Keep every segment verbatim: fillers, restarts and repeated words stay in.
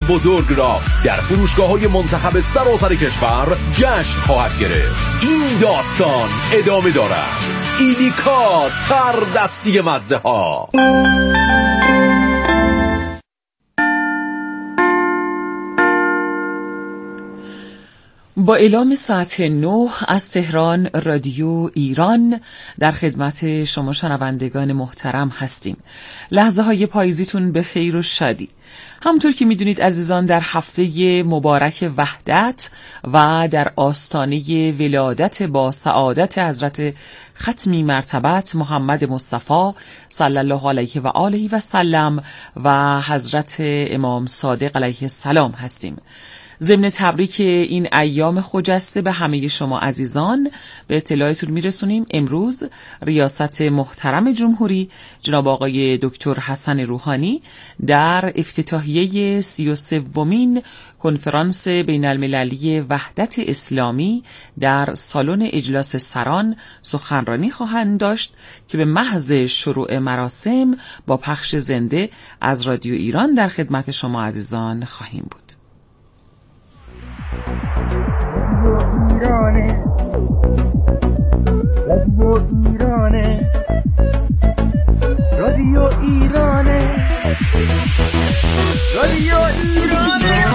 بزرگ را در فروشگاه‌های منتخب سراسر کشور جشن خواهد گرفت. این داستان ادامه دارد. ایلیکا تردستی مزه ها. با اعلام ساعت نه از تهران رادیو ایران در خدمت شما شنوندگان محترم هستیم. لحظه های پاییزیتون به خیر و شادی. همونطور که میدونید عزیزان، در هفته مبارک وحدت و در آستانه ولادت با سعادت حضرت ختمی مرتبت محمد مصطفی صلی الله علیه و آله و سلم و حضرت امام صادق علیه السلام هستیم. ضمن تبریک این ایام خجسته به همه شما عزیزان به اطلاعتون میرسونیم. امروز ریاست محترم جمهوری جناب آقای دکتر حسن روحانی در افتتاحیه سی و سومین کنفرانس بین المللی وحدت اسلامی در سالن اجلاس سران سخنرانی خواهند داشت که به محض شروع مراسم با پخش زنده از رادیو ایران در خدمت شما عزیزان خواهیم بود. ایرانه رادیو ایرانه رادیو ایرانه رادیو ایرانه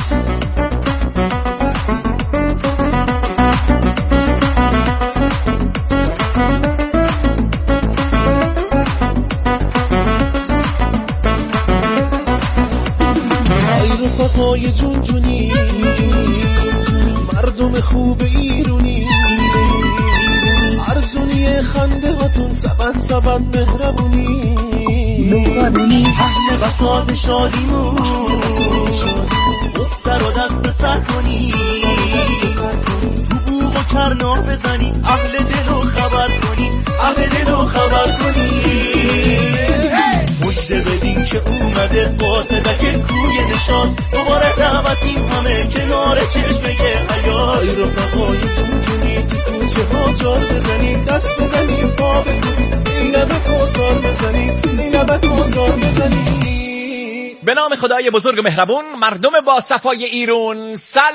ای رفقای جون جونی مردم خوب ایرونی ارزونی خنده هاتون سبت سبت مهربونی اهل بساط شادیمون دفتر و دست سر کنی تو بوغ و کرنا بزنی اهل دل و خبر کنی اهل دل و خبر کنی مجده بدین که اومده قاصدک کوی نشاط دوباره دعوتیم همه کنار چشمه حیات. ای رفقای جون جونی تو کوچه ها جار بزنید دست بزنید پا بکنید این لبه کوتار بزنید این لبه کوتار بزنید. به نام خدای بزرگ و مهربون، مردم با صفای ایران سلام.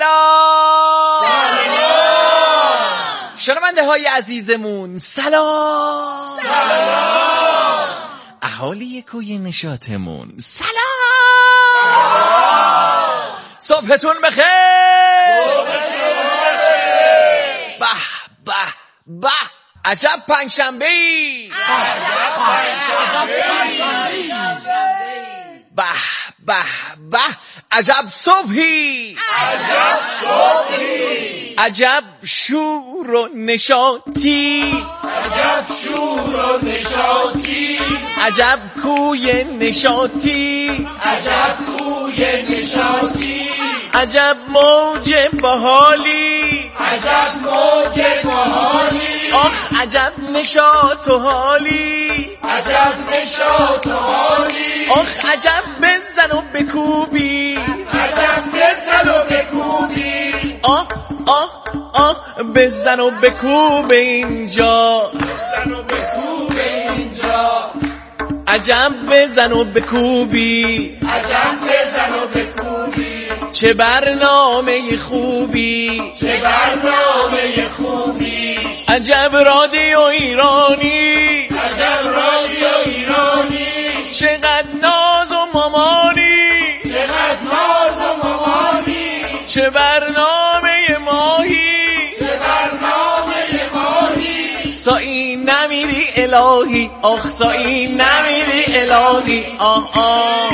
سلام شنونده های عزیزمون سلام. سلام اهالی کوی نشاطمون سلام. صبحتون بخیر. به به به عجب پنجشنبه ای. به به به عجب صبحی. عجب صبحی. عجب شور و نشاطی. عجب شور و نشاطی. عجب کوی نشاطی. عجب کوی نشاطی. عجب موج باحالی. عجب موج باحالی. آخ عجب نشاط و حالی. عجب نشاط و حالی. آخ عجب بزن و بکوبی. عجب بزن و بکوبی. آه آه آه بزن و بکوب اینجا. بزن و بکوب اینجا. عجب بزن و بکوبی. عجب بزن و بکوبی. چه برنامه خوبی. چه برنامه خوبی. عجب رادیو ایرانی. عجب رادیو ایرانی. چقدر ناز و مامانی. چقدر ناز و مامانی. چه برنامه ماهی. چه برنامه ماهی. سایی نمیری الهی. آخ سایی نمیری الهی. آه آه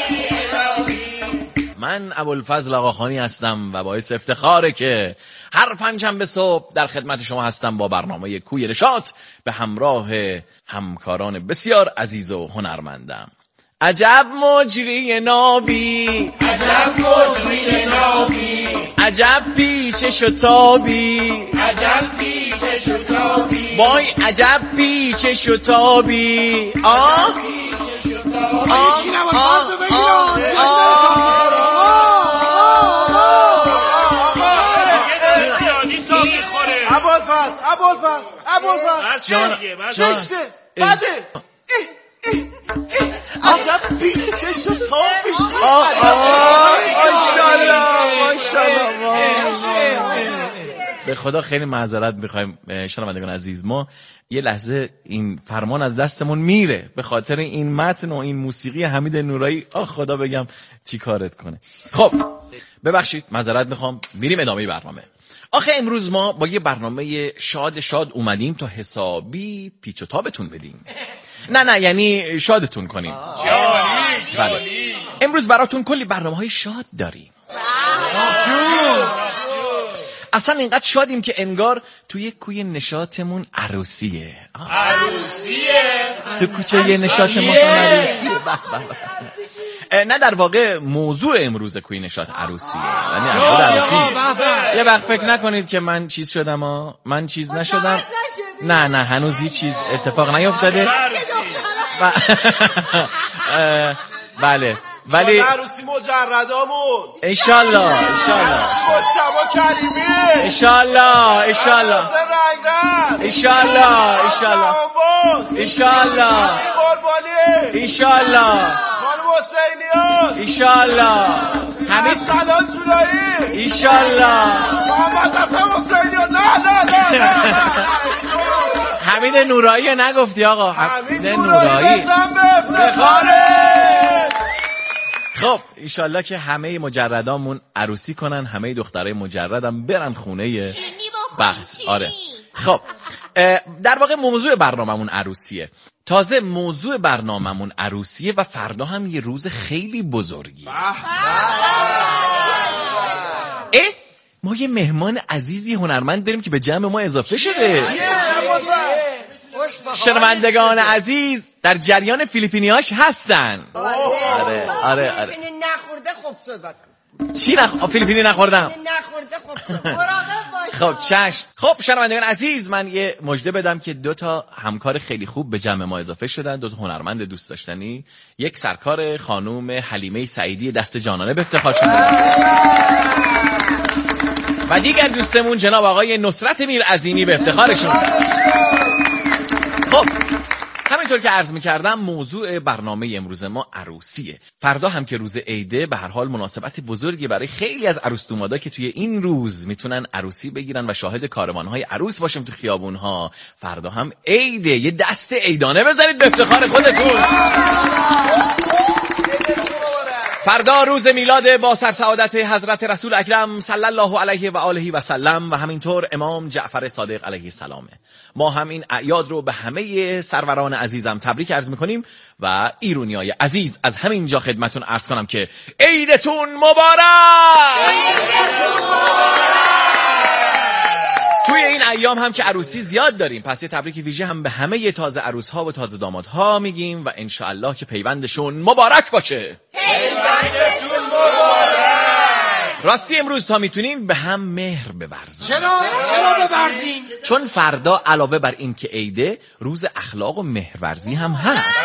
من ابوالفضل آقاخانی هستم و باعث افتخاره که هر پنجشنبه صبح در خدمت شما هستم با برنامه کوی نشاط به همراه همکاران بسیار عزیز و هنرمندم. عجب مجری نابی. عجب مجری نابی. عجب پیچش و تابی. عجب پیچش و تابی. وای عجب پیچش و تابی. آه پیچش و تابی. ابوالفضل ابوالفضل ابوالفضل جان زشته بده. عجب پیچش و تابی. به خدا خیلی معذرت میخوایم شنوندگان عزیز، ما یه لحظه این فرمان از دستمون میره به خاطر این متن و این موسیقی حمید نورایی. آخ خدا بگم چی کارت کنه. خب ببخشید معذرت میخوام، میریم ادامه برنامه. آخه امروز ما با یه برنامه شاد شاد اومدیم تا حسابی پیچ و تابتون بدیم. نه نه یعنی شادتون کنیم. بله. امروز براتون کلی برنامه‌های شاد داریم. اصلا اینقدر شادیم که انگار توی کوی نشاطمون عروسیه. عروسیه تو کوچه یه نشاطمون عروسیه. نه در واقع موضوع امروز کوی نشاط عروسیه، یعنی عروسی. یه وقت فکر نکنید که من چیز شدم ها. من چیز نشدم. نه نه هنوز هیچ چیز اتفاق نیفتاده. بله ولی عروسی مجردامون انشالله انشالله مصطفی کریمی انشالله انشالله رنگ انشالله انشالله انشالله قربانی انشالله خانم حسینیان انشالله حمید سلام جولایی انشالله محمد حسین حسینیان. نه نه نه نه حمید نورایی نگفتی آقا. حمید نورایی بزن به افتخاره. خب انشالله که همه مجردامون عروسی کنن، همه دخترای مجردم برن خونه بخت. آره خب در واقع موضوع برناممون عروسیه. تازه موضوع برناممون عروسیه و فردا هم یه روز خیلی بزرگیه. اه ما یه مهمان عزیزی هنرمند داریم که به جمع ما اضافه شده. شنوندگان عزیز در جریان فیلیپینیاش هستن. آره آره آره. نخورده خوب صحبت کن. چی نخ... فیلیپینی نخوردم؟ نخورده خوب صحبت. مراقب باش. خب چشم. خب شنوندگان عزیز من یه مژده بدم که دو تا همکار خیلی خوب به جمع ما اضافه شدن، دو تا هنرمند دوست داشتنی. یک سرکار خانم حلیمه سعیدی دست جانانه به افتخار شدن و دیگر دوستمون جناب آقای نصرت میرعظیمی به افتخارشون. خب همینطور که عرض می‌کردم موضوع برنامه امروز ما عروسیه. فردا هم که روز عیده به هر حال مناسبت بزرگی برای خیلی از عروس دومادا که توی این روز میتونن عروسی بگیرن و شاهد کاروان‌های عروس باشیم تو خیابون‌ها. فردا هم عیده، یه دست عیدانه بزنید به افتخار خودتون. فردا روز میلاد با سرسعادت حضرت رسول اکرم صلی الله علیه و آله و سلم و همینطور امام جعفر صادق علیه السلامه. ما هم این اعیاد رو به همه سروران عزیزم تبریک عرض میکنیم و ایرونیای عزیز از همین جا خدمتون عرض کنم که عیدتون مبارک. توی این ایام هم که عروسی زیاد داریم، پس یه تبریک ویژه هم به همه تازه عروس‌ها و تازه دامادها میگیم و انشاءالله که پیوندشون مبارک باشه. پیوندتون مبارک. راستی امروز تا میتونیم به هم مهر بورزیم. چرا؟ چرا بورزیم؟ چون فردا علاوه بر این که عیده، روز اخلاق و مهرورزی هم هست.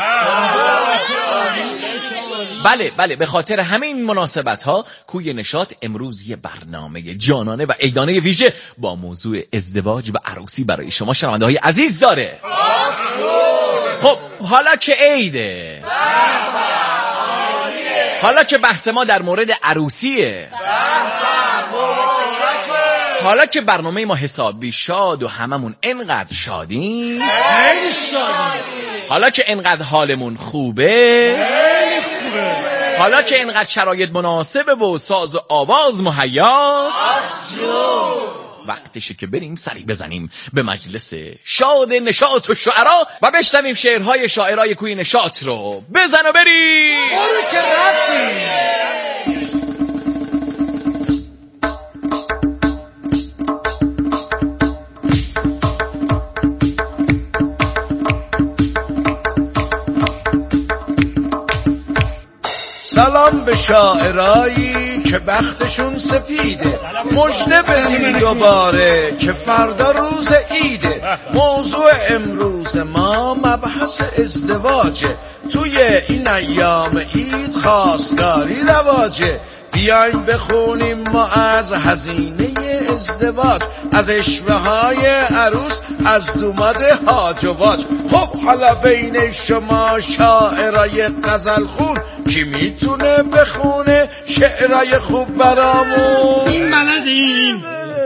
بله بله به خاطر همین مناسبت ها کوی نشاط امروز یه برنامه جانانه و عیدانه ویژه با موضوع ازدواج و عروسی برای شما شنونده های عزیز داره. خب حالا که عیده، حالا که بحث ما در مورد عروسیه، حالا که برنامه ما حسابی شاد و هممون انقدر شادیم، حالا که انقدر حالمون خوبه، حالا که انقدر شرایط مناسبه و ساز و آواز مهیاست، وقتشه که بریم سری بزنیم به مجلس شاد نشاط و شعرا و بشنویم شعرهای شاعرای کوی نشاط رو. بزن و بریم. برو که رفتی. سلام به شاعرایی که بختشون سپیده، مژده بدین دوباره که فردا روز عیده. موضوع امروز ما مبحث ازدواجه، توی این ایام عید خواستگاری رواجه. بیایم بخونیم ما از هزینه ازدواج، از اشوه های عروس، از دوماد هاج و واج. خب حالا بین شما شاعرای غزل خون کی میتونه بخونه شعرای خوب برامون؟ این بلدیم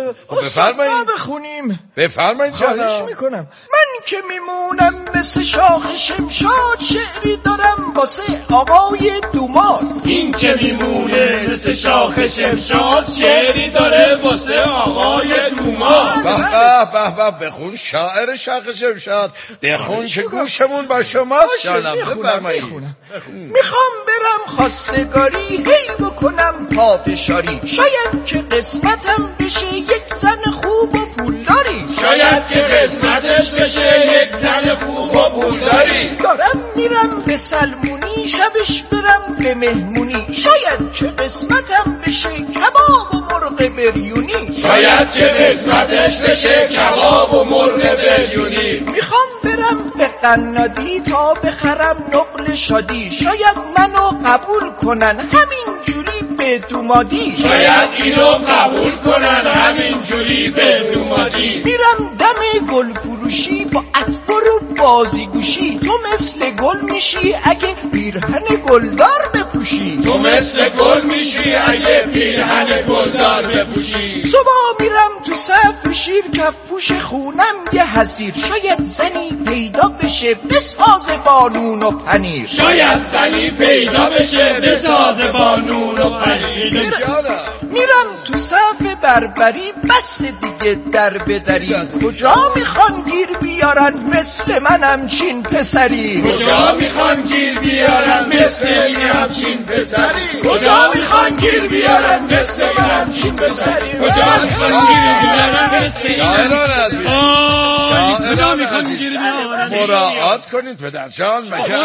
بفرمایید بخونیم. بفرمایید خواهش جانم. میکنم. من که میمونم مثل شاخ شمشاد، شعری دارم واسه آقای دوماد. این که میمونه مثل شاخ شمشاد، شعری داره واسه آقای دوماد. به به به به بخون شاعر شاخ شمشاد، بخون که گوشمون با شماست جانم. بفرمایید. میخوام برم خواستگاری، هی بکنم پافشاری، شاید که قسمتم بشه یک زن خوب و پولداری. شاید که قسمتش بشه یک زن خوب و پولداری. دارم میرم به سلمونی، شبش برم به مهمونی، شاید که قسمتم بشه کباب و مرغ بریونی. شاید که قسمتش بشه کباب و مرغ بریونی. میخوام برم به قنادی تا بخرم نقل شادی، شاید منو قبول کنن همین جوری به دومادی. شاید اینو قبول کنن همین جوری به دومادی. میرم دم گل فروشی با اطبار و بازیگوشی، تو مثل گل میشی اگه پیرهن گلدار بپوشی. تو مثل گل میشی اگه پیرهن گلدار بپوشی. صبح میرم تو صف شیر، کف پوش خونم یه حسیر، شاید زنی پیدا بشه بساز با نون و پنیر. شاید زنی پیدا بشه بساز با نون و پنیر. میرم تو صف بربری، بس دیگه در بدری، کجا میخوان گیر بیارن مثل من همچین پسری. کجا میخوان گیر بیارن مثل این همچین پسری. کجا میخوان گیر بیارن مثل این همچین پسری. کجا میخوان گیر بیارن مثل این همچین پسری. کجا میخوان گیر بیارن؟ مراعات کنید پدرجان، مگه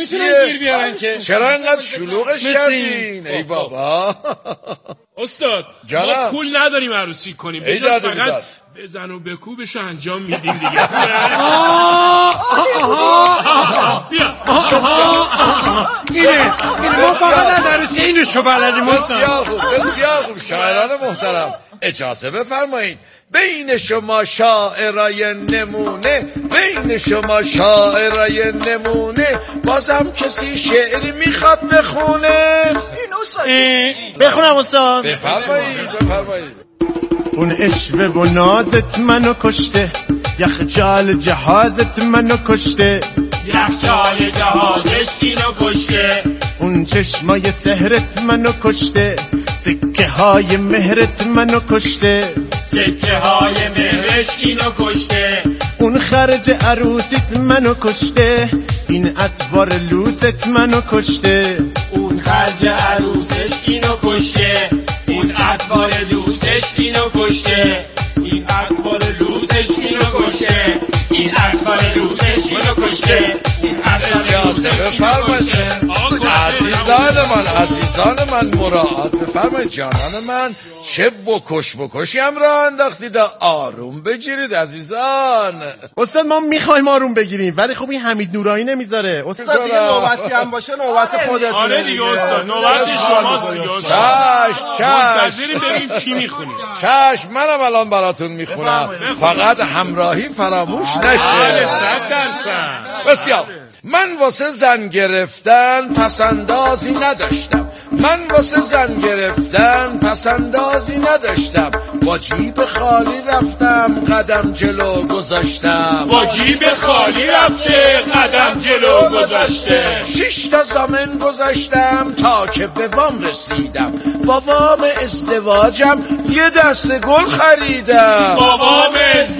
عروسیه؟ چرا اینقدر شلوغش کردین ای بابا؟ استاد ما پول نداریم عروسی کنیم، به جاش فقط بزن و بکوبش انجام میدیم دیگه. بیا اینه اینه ما فقط از عروسی اینو شو بلدیم. بسیار خوب بسیار خوب. شاعران محترم اجازه بفرمایید، بین شما شاعرای نمونه، بین شما شاعرای نمونه، بازم کسی شعری میخواد بخونه؟ بخونم استاد. بفرمایید بفرمایید. اون اشوه و نازت منو کشته، یخچال جهازت منو کشته، یخچال جهازش اینو کشته. اون چشمای سحرت منو کشته، سکه های مهرت منو کشته، سکه های مهرش اینو کشته. اون خرج عروسیت منو کشته، این اطوار لوست منو کشته، اون خرج عروسش اینو کشته، این اطوار لوسش اینو کشته، این اطوار لوسش اینو کشته، این اطوار لوسش اینو کشته، این اجازه بفرمایید عزیزان من، عزیزان من مراعات بفرمایید جانان من. چه بکش بکشی هم را انداختید، آروم بگیرید عزیزان. استاد ما میخوایم آروم بگیریم ولی خب این حمید نورانی نمیذاره. استاد دیگه نوبتی هم باشه نوبت خودتونه. آره دیگه استاد نوبت شماست دیگه استاد. چشم چشم منتظریم ببینیم چی میخونیم. چشم منم الان براتون میخونم، فقط همراهی فراموش نشه. بله صد درصد. بسیار. من واسه زن گرفتن پسندازی نداشتم، من واسه زن گرفتن پسندازی نداشتم، با جیب خالی رفتم قدم جلو گذاشتم، با جیب خالی رفته قدم جلو گذاشته. شش تا زمین گذاشتم تا که به وام رسیدم، با وام ازدواجم یه دست گل خریدم، با وام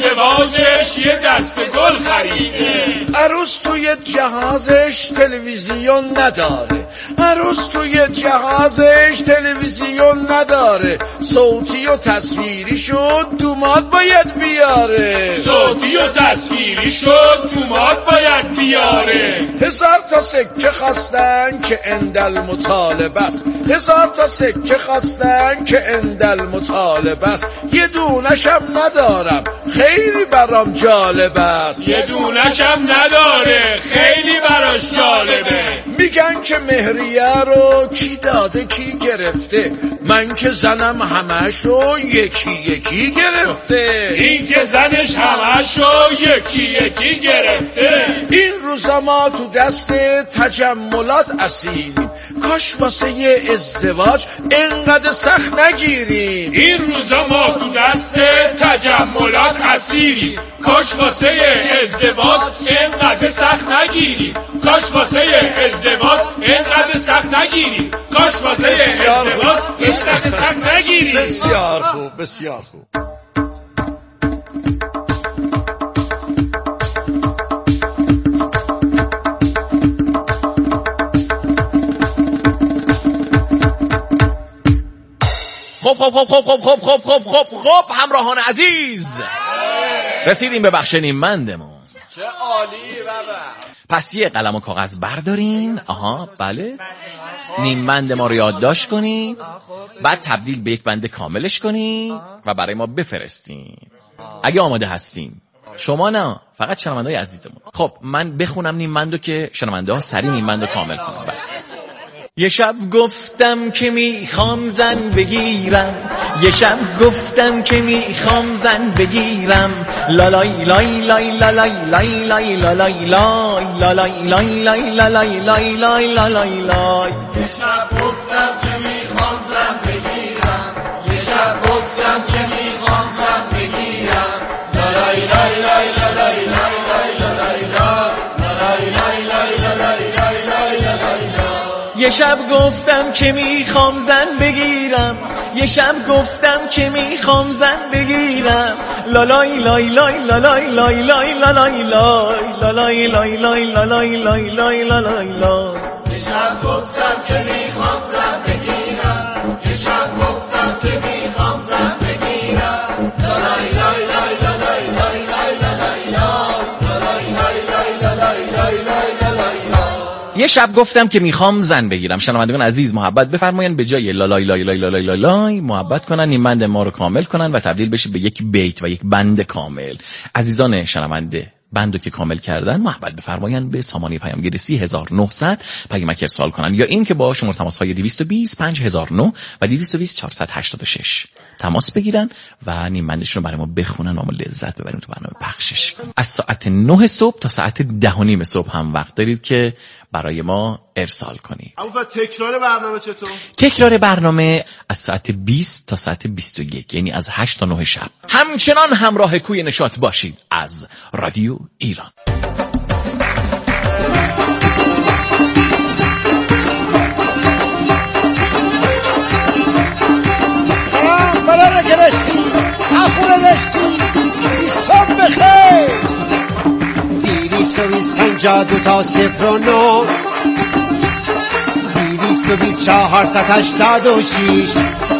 ازدواجش یه دست گل خریده. عروس توی جهازش تلویزیون نداره، عروس توی جهازش تلویزیون نداره، صوتی و تصویری شد دوماد باید بیاره، صوتی و تصویری شد دوماد باید بیاره. هزار تا سکه خواستن که اندل مطالبه است، هزار تا سکه خواستن که اندل مطالبه است، یه دونشم ندارم خیلی برام جالب است، یه دونشم نداره خیلی براش جالبه. میگن که مهریه رو کی داده کی گرفته، من که زنم همشو یکی یکی گرفته، این که زنش همشو یکی یکی گرفته. این روزا ما تو دست تجملات اسیریم، کاش واسه یه ازدواج اینقدر سخت نگیریم. این روزا ما تو دست تجملات اسیریم. کاش واسه ازدواج اینقدر سخت نگیریم. کاش واسه ازدواج اینقدر سخت نگیریم. کاش واسه ازدواج اینقدر سخت نگیریم. بسیار خوب، بسیار خوب. خب خب خب خب خب خب خب خب خب خب همراهان عزیز، رسیدیم به بخش نیممندمون. چه عالی بابا. پس یه قلم و کاغذ بردارین. آها بله. نیممند ما رو یادداشت کنین، بعد تبدیل به یک بند کاملش کنین و برای ما بفرستین اگه آماده هستین. شما نه، فقط شنونده‌های عزیزمون. خب من بخونم نیممندو که شنونده سریع نیممندو کامل کنن. بله. یه شب گفتم که میخوام زن بگیرم، یه شب گفتم که میخوام زن بگیرم، لالای لای لای لای لای لای لای لای لای لای لای لای لای لای لای لای. یه شب گفتم که میخوام زن بگیرم، یه شب گفتم که میخوام زن بگیرم، لالای لای لای لای لای لای لای لای لای لای لای لای. یه شب گفتم که میخوام زن بگیرم، یه شب گفتم که میخوام زن بگیرم، لالای لای لای لای لای لای لای لای لای لای لای لای لای لای لای لای. یه شب گفتم که میخوام زن بگیرم، یه شب گفتم که میخوام زن بگیرم، لالای لای لای لای لای لای لای لای لای لای. یه شب گفتم که میخوام زن بگیرم. شنوندگان عزیز محبت بفرمایید به جای لالای لای لای لای لای لای محبت کنن، نیممند ما رو کامل کنن و تبدیل بشه به یک بیت و یک بند کامل. عزیزان شنونده بندو که کامل کردن محبت بفرمایید به سامانه پیامگیر سی هزار و نهصد پیامک ارسال کنن، یا این که با شماره تماس های دویست و بیست پنج هزار و نه و دویست و بیست چهارصد و هشتاد و شش تماس بگیرن و نیممندشون رو برای ما بخونن و ما لذت ببریم تو برنامه پخشش. از ساعت نه صبح تا ساعت ده و نیم صبح هم وقت دارید که برای ما ارسال کنید. اما تکرار برنامه چطور؟ تکرار برنامه از ساعت بیست تا ساعت بیست و یک، یعنی از هشت تا نه شب. همچنان همراه کوی نشاط باشید از رادیو ایران. سلام برای گرشتی تخونه دشتی بیستان بخیر بیست و بیست پنجا دو تا صفر و نو بیست و بیست چهارصد هشتاد و شیش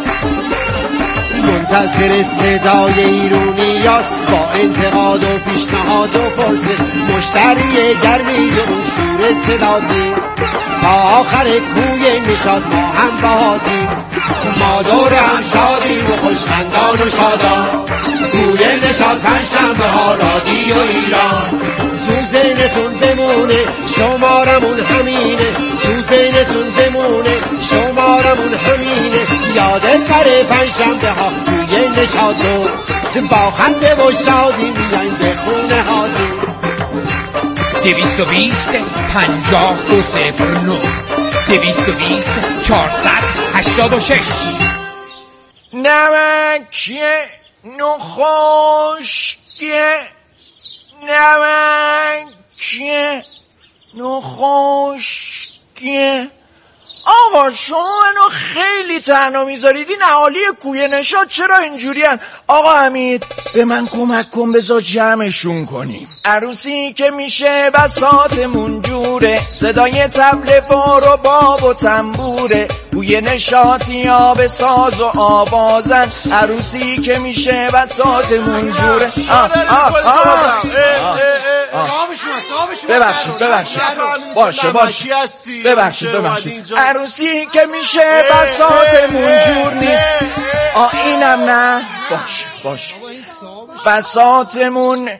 منتظر صدای ایرونیاست با انتقاد و پیشنهاد و پرسش، مشتری گرمی اون شور صدادی تا آخر کوی نشاط ما هم بازی، ما دور هم شادیم و خوشخندان و شادان، کوی نشاط پنجشنبه ها رادیو ایران. تو ذهنتون بمونه شمارمون همینه، تو ذهنتون بمونه شمارمون همینه، یادت بره پنجشنبه ها توی نشاطو با خنده و شادی میایم به خونه هاتون. دویست و بیست پنجاه دو صفر نو دویست و بیست چهارصد هشتاد و شش. نمکیه نخوشگیه نمکیه نخوشگیه. آقا شما منو خیلی تنها میذارید، این اهالی کوی نشاط چرا اینجوریان؟ آقا حمید به من کمک کن بذار جمعشون کنیم. عروسی که میشه بساطمون جوره، صدای طبل بار و باب و تنبوره، کوی نشاطی ها به ساز و آوازن، عروسی که میشه بساطمون جوره. آه آه آه ببخشید ببخشید باشه باشه ببخشید ببخشید عروسی که میشه بساطمون جور نیست. آ اینم نه باشه باشه بساطمون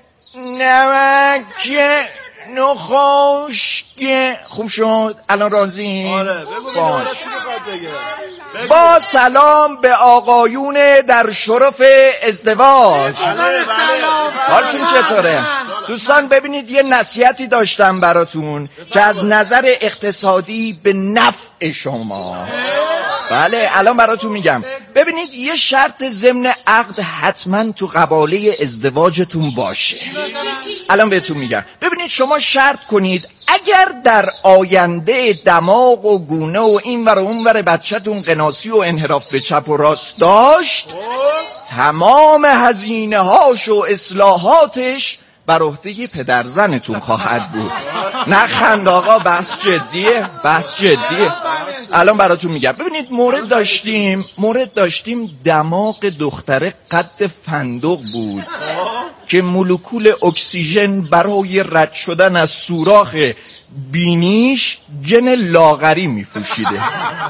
نمکیه نخوشگیه. خوب شد الان راضی؟ آره بگو بگو با سلام به آقایون در شرف ازدواج. سلام حالتون چطوره؟ دوستان ببینید یه نصیحتی داشتم براتون که از نظر اقتصادی به نفع شماست. بله الان براتون میگم. ببینید یه شرط ضمن عقد حتما تو قباله ازدواجتون باشه. الان بهتون میگم. ببینید شما شرط کنید اگر در آینده دماغ و گونه و این ور و اون ور بچه‌تون قناسی و انحراف به چپ و راست داشت، تمام هزینه هاش و اصلاحاتش بر عهده پدر زنتون خواهد بود. نه خند آقا، بس جدیه، بس جدیه. الان براتون میگم. ببینید مورد داشتیم مورد داشتیم دماغ دختره قد فندق بود که مولکول اکسیژن برای رد شدن از سوراخ بینیش گن لاغری میپوشیده.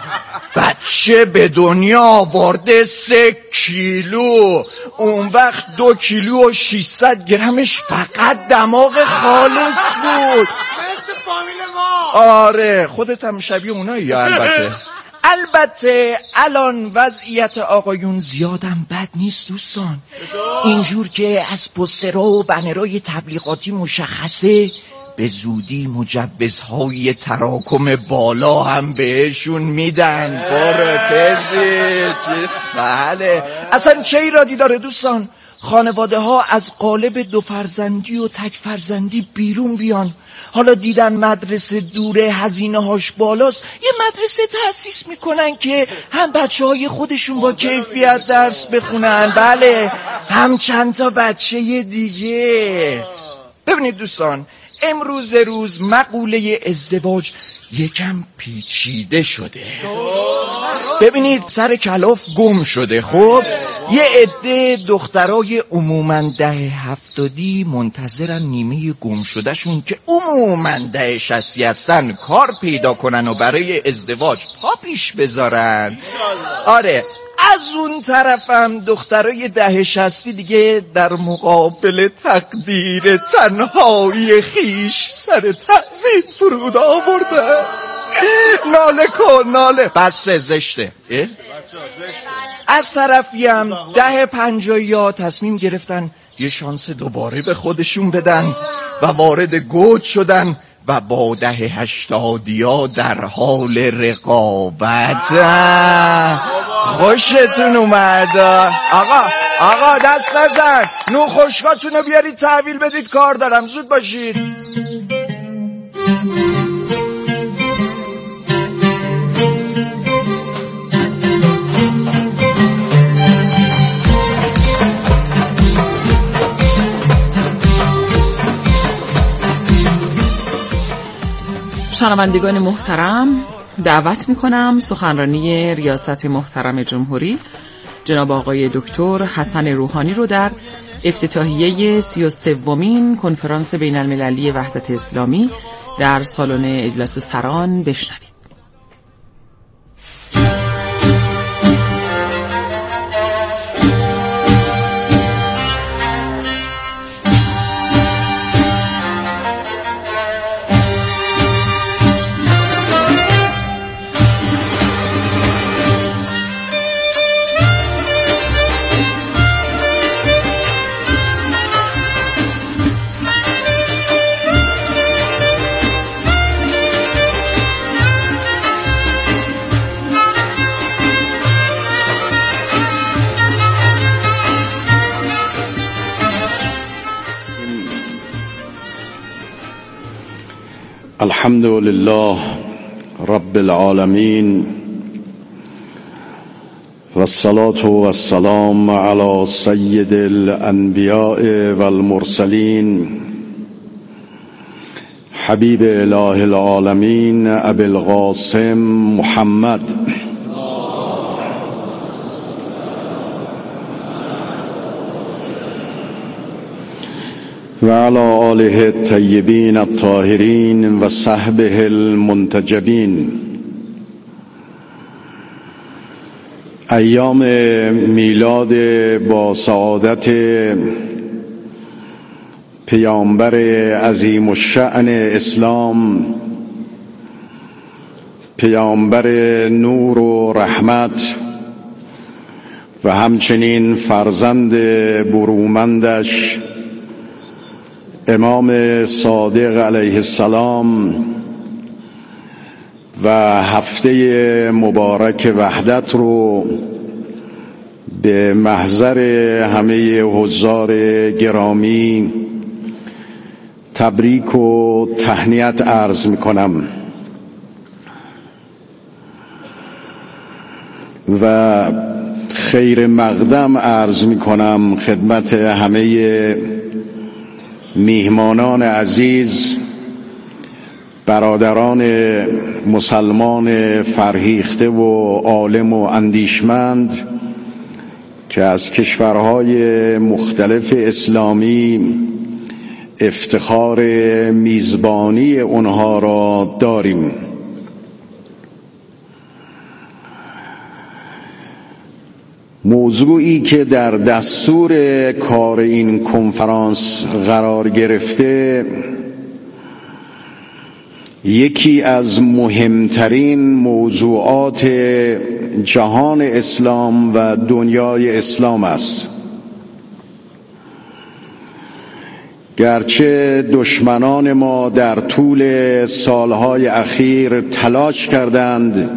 بچه به دنیا آورده سه کیلو، اون وقت دو کیلو و ششصد گرمش فقط دماغ خالص بود. مثل فامیل ما. آره خودت هم شبیه اونایی یا البته. البته الان وضعیت آقایون زیادم بد نیست دوستان. اینجور که از پوسترها و بنرهای تبلیغاتی مشخصه، به زودی مجوزهای تراکم بالا هم بهشون میدن. پروتزی. بله اصلا چه ایرادی داره دوستان خانواده ها از قالب دو فرزندی و تک فرزندی بیرون بیان؟ حالا دیدن مدرسه دوره، هزینه هاش بالاست، یه مدرسه تأسیس میکنن که هم بچه های خودشون با کیفیت درس بخونن، بله هم چند تا بچه دیگه. ببینید دوستان امروز روز مقوله ازدواج یکم پیچیده شده. ببینید سر کلاف گم شده. خب یه عده دخترای عموماً ده هفتادی منتظرن نیمه گم شده شون که عموماً ده شصتی هستن کار پیدا کنن و برای ازدواج پا پیش بذارن. آره از اون طرفم دخترای ده شصتی دیگه در مقابل تقدیر تنهایی خیش سر تعظیم فرود آورده. ناله کن ناله. بس زشته. از طرفی هم ده پنجایی ها تصمیم گرفتن یه شانس دوباره به خودشون بدن و وارد گوج شدن و با ده هشتادی ها در حال رقابت. خوشتون اومد آقا. آقا دست نزن، نو خشکاتون رو بیارید تحویل بدید، کار دارم، زود باشید. شنوندگان محترم دعوت میکنم سخنرانی ریاست محترم جمهوری جناب آقای دکتر حسن روحانی رو در افتتاحیه سی و سومین کنفرانس بین المللی وحدت اسلامی در سالن اجلاس سران بشنوید. الحمد لله رب العالمين والصلاة والسلام على سيد الأنبياء والمرسلين حبيب إله العالمين أبي القاسم محمد وعلى آله الطيبين الطاهرين وصحبه المنتجبين. ایام میلاد با سعادت پیامبر عظیم الشأن اسلام، پیامبر نور و رحمت و همچنین فرزند برومندش امام صادق علیه السلام و هفته مبارک وحدت رو به محضر همه حضار گرامی تبریک و تهنیت عرض می کنم و خیر مقدم عرض می کنم خدمت همه میهمانان عزیز، برادران مسلمان فرهیخته و عالم و اندیشمند که از کشورهای مختلف اسلامی افتخار میزبانی اونها را داریم. موضوعی که در دستور کار این کنفرانس قرار گرفته یکی از مهمترین موضوعات جهان اسلام و دنیای اسلام است. گرچه دشمنان ما در طول سالهای اخیر تلاش کردند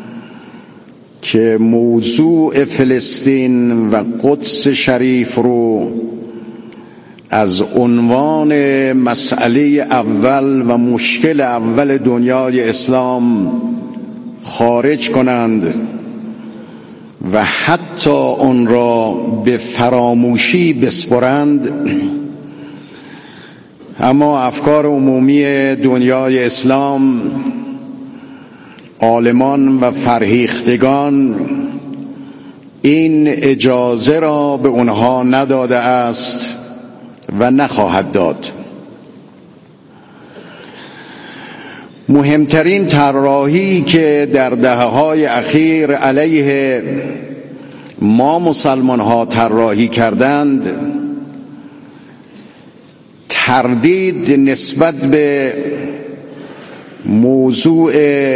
که موضوع فلسطین و قدس شریف رو از عنوان مسئله اول و مشکل اول دنیای اسلام خارج کنند و حتی آن را به فراموشی بسپرند، اما افکار عمومی دنیای اسلام، عالمان و فرهیختگان این اجازه را به اونها نداده است و نخواهد داد. مهمترین طراحی که در دهه‌های اخیر علیه ما مسلمان ها طراحی کردند تردید نسبت به موضوع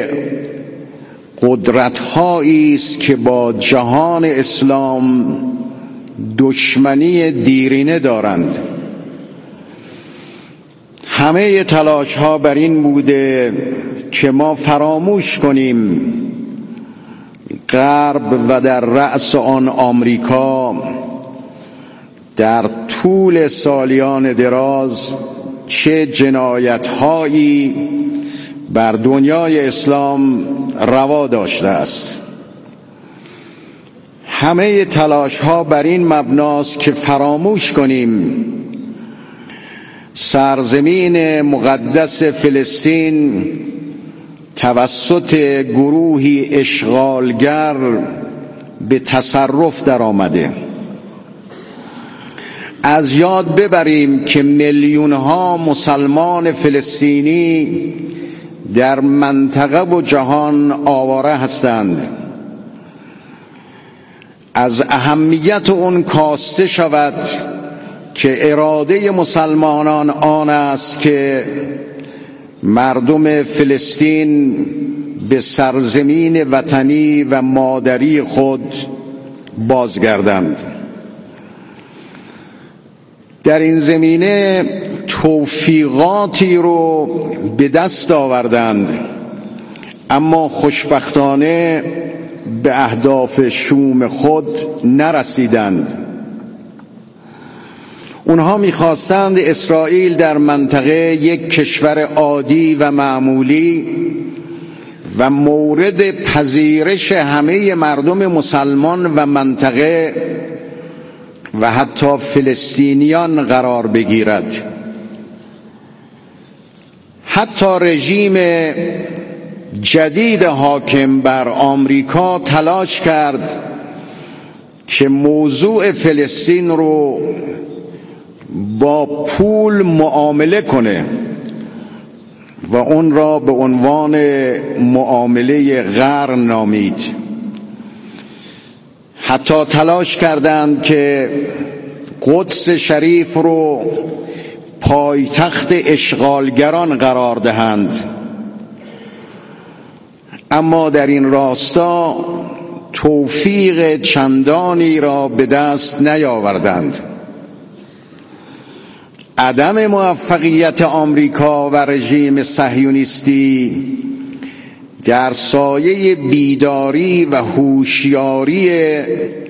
قدرت‌هایی است که با جهان اسلام دشمنی دیرینه دارند. همه تلاش ها بر این بوده که ما فراموش کنیم غرب و در رأس آن آمریکا در طول سالیان دراز چه جنایت‌هایی بر دنیای اسلام روا داشته است. همه تلاش ها بر این مبناست که فراموش کنیم سرزمین مقدس فلسطین توسط گروهی اشغالگر به تصرف در آمده. از یاد ببریم که میلیون ها مسلمان فلسطینی در منطقه و جهان آواره هستند. از اهمیت اون کاسته شود که اراده مسلمانان آن است که مردم فلسطین به سرزمین وطنی و مادری خود بازگردند. در این زمینه توفیقاتی رو به دست آوردند، اما خوشبختانه به اهداف شوم خود نرسیدند. اونها می‌خواستند اسرائیل در منطقه یک کشور عادی و معمولی و مورد پذیرش همه مردم مسلمان و منطقه و حتی فلسطینیان قرار بگیرد. حتی رژیم جدید حاکم بر آمریکا تلاش کرد که موضوع فلسطین رو با پول معامله کنه و اون را به عنوان معامله قرن نامید. حتی تلاش کردند که قدس شریف رو پایتخت اشغالگران قرار دهند، اما در این راستا توفیق چندانی را به دست نیاوردند. عدم موفقیت آمریکا و رژیم صهیونیستی در سایه بیداری و هوشیاری